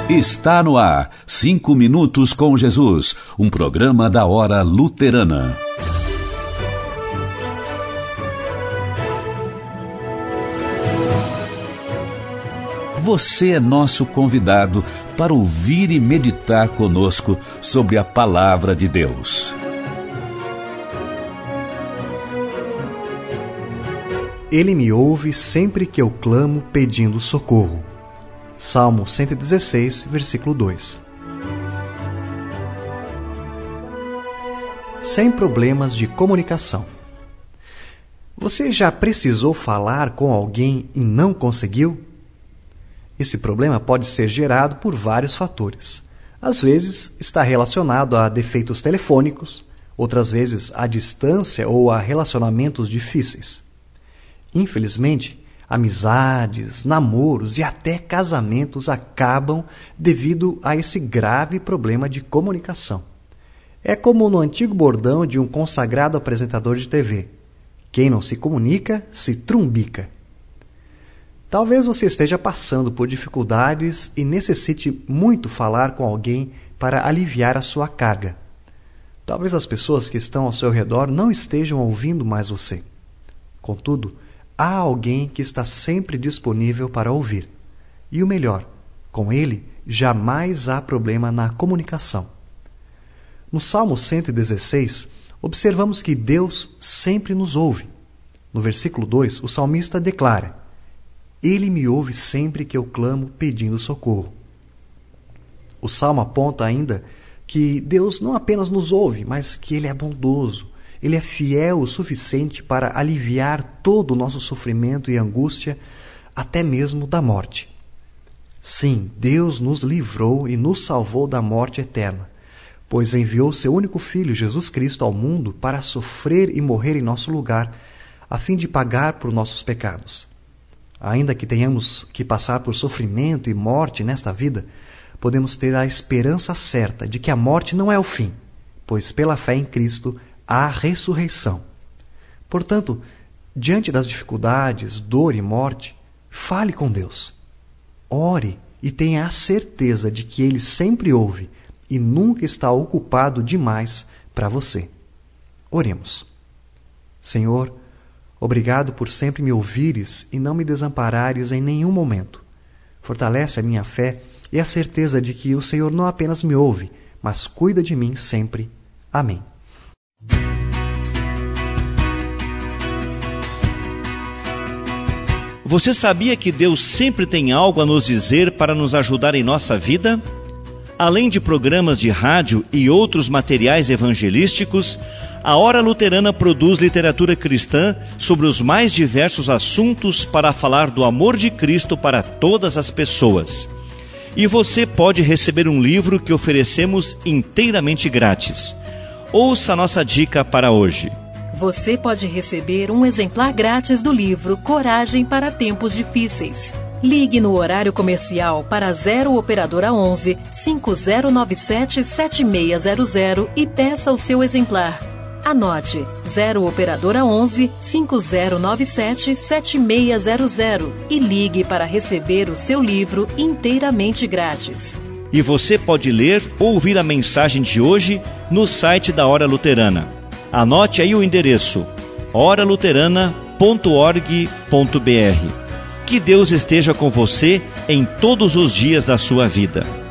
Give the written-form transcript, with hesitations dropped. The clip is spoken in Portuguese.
Está no ar, 5 minutos com Jesus, um programa da Hora Luterana. Você é nosso convidado para ouvir e meditar conosco sobre a Palavra de Deus. Ele me ouve sempre que eu clamo pedindo socorro. Salmo 116, versículo 2. Sem problemas de comunicação. Você já precisou falar com alguém e não conseguiu? Esse problema pode ser gerado por vários fatores. Às vezes, está relacionado a defeitos telefônicos, outras vezes a distância ou a relacionamentos difíceis. Infelizmente, amizades, namoros e até casamentos acabam devido a esse grave problema de comunicação. É como no antigo bordão de um consagrado apresentador de TV: quem não se comunica, se trumbica. Talvez você esteja passando por dificuldades e necessite muito falar com alguém para aliviar a sua carga. Talvez as pessoas que estão ao seu redor não estejam ouvindo mais você. Contudo, há alguém que está sempre disponível para ouvir. E o melhor, com ele jamais há problema na comunicação. No Salmo 116, observamos que Deus sempre nos ouve. No versículo 2, o salmista declara: Ele me ouve sempre que eu clamo pedindo socorro. O Salmo aponta ainda que Deus não apenas nos ouve, mas que Ele é bondoso. Ele é fiel o suficiente para aliviar todo o nosso sofrimento e angústia, até mesmo da morte. Sim, Deus nos livrou e nos salvou da morte eterna, pois enviou seu único Filho, Jesus Cristo, ao mundo para sofrer e morrer em nosso lugar, a fim de pagar por nossos pecados. Ainda que tenhamos que passar por sofrimento e morte nesta vida, podemos ter a esperança certa de que a morte não é o fim, pois pela fé em Cristo há ressurreição. Portanto, diante das dificuldades, dor e morte, fale com Deus. Ore e tenha a certeza de que Ele sempre ouve e nunca está ocupado demais para você. Oremos. Senhor, obrigado por sempre me ouvires e não me desamparares em nenhum momento. Fortalece a minha fé e a certeza de que o Senhor não apenas me ouve, mas cuida de mim sempre. Amém. Você sabia que Deus sempre tem algo a nos dizer para nos ajudar em nossa vida? Além de programas de rádio e outros materiais evangelísticos, a Hora Luterana produz literatura cristã sobre os mais diversos assuntos para falar do amor de Cristo para todas as pessoas. E você pode receber um livro que oferecemos inteiramente grátis. Ouça a nossa dica para hoje. Você pode receber um exemplar grátis do livro Coragem para Tempos Difíceis. Ligue no horário comercial para 0 Operadora 11 5097 7600 e peça o seu exemplar. Anote: 0 Operadora 11 5097 7600 e ligue para receber o seu livro inteiramente grátis. E você pode ler ou ouvir a mensagem de hoje no site da Hora Luterana. Anote aí o endereço: oraluterana.org.br. Que Deus esteja com você em todos os dias da sua vida.